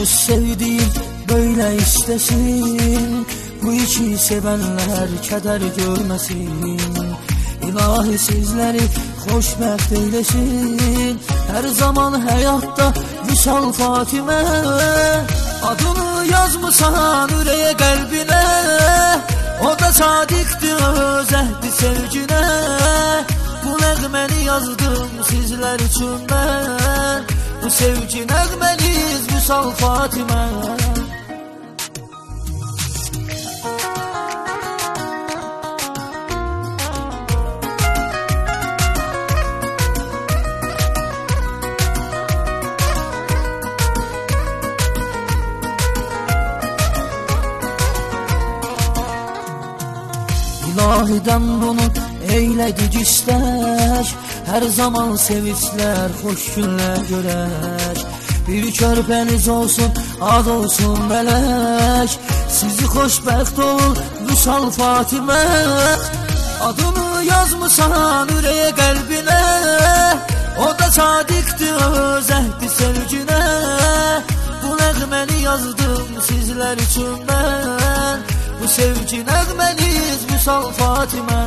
Yalnız sevdiğim böyle istesin, bu iki sevenler keder görmesin. İlahi sizleri xoşbəxt eylesin, her zaman hayatta Vüsal Fatimə. Adını yazmısan ürəyə qəlbinə, o da sadiqdir öz əhdi sevginə. Bu nəğməni yazdım sizlər üçün mən, bu sevgi nəğməniz Vüsal Fatimə. İlahiden bunu eyledik istək, her zaman sevinçler, hoş günler görək. Bir körpəniz olsun, ad olsun mələk, sizi xoşbəxt olur Vüsal Fatimə. Adını yazmısan ürəyə qəlbinə, o da sadiqdir öz əhdi sevginə. Bu nəğməni yazdım sizlər üçün mən, bu sevgi nəğməniz Vüsal Fatimə.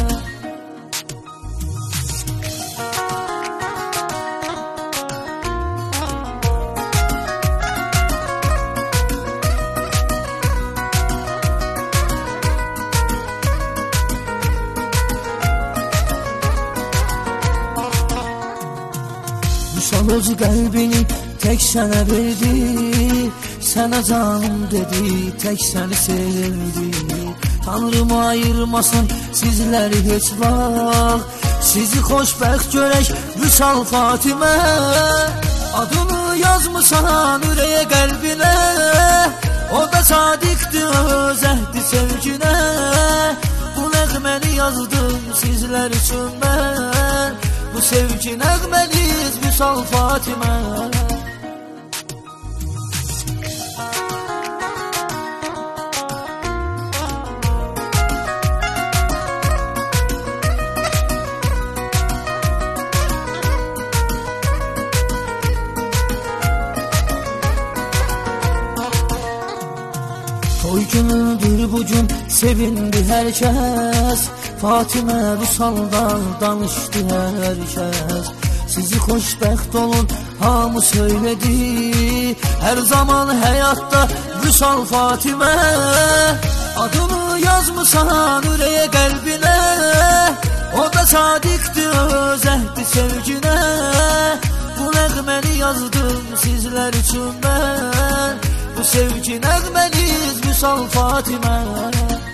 Vüsal öz qəlbini tek sənə verdi, sənə canım dedi, tek səni sevdi. Tanrım ayırmasın sizləri heç vaxt, sizi xoşbəxt görək Vüsal Fatimə. Adını yazmısan ürəyə qəlbinə, o da sadiqdir öz əhdi sevginə. Bu nəğməni yazdım sizlər üçün mən, bu sevgi nəğməniz Vüsal Fatimə. Toy günüdür bugün, sevindi herkes, Fatimə Vüsal'dan danışdı herkes. Sizi xoşbəxt olun hamı söyledi, her zaman hayatta Vüsal Fatimə. Adını yazmısan ürəyə qəlbinə, o da sadiqdir öz əhdi sevginə. Bu nəğməni yazdım sizlər üçün mən, bu sevgi nəğməniz Vüsal Fatimə.